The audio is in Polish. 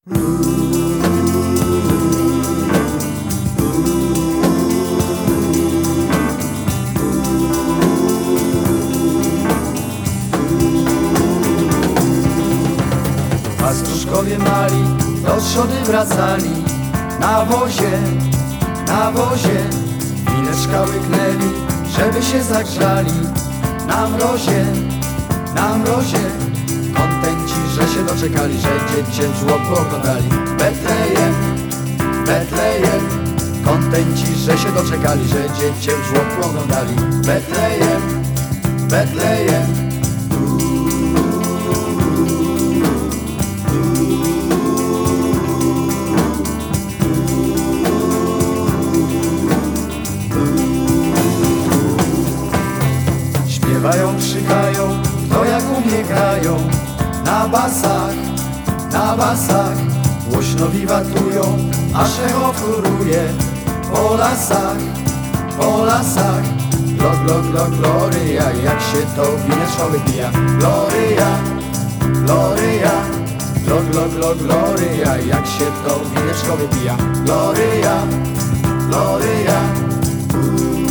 Pastuszkowie mali do trzody wracali. Na wozie wineczka łyknęli, żeby się zagrzali. Na mrozie kontenci, że się doczekali, że dziecię w żłobku oglądali. Betlejem, kontenci, że się doczekali, że dziecię w żłobku oglądali. Betlejem. Śpiewają, krzykają, kto jak umie grają. Na basach głośno wiwatują, aż echo floruje po lasach. Gloria, jak się to wineczko wypija. Gloria, jak się to wineczko wypija. Gloria.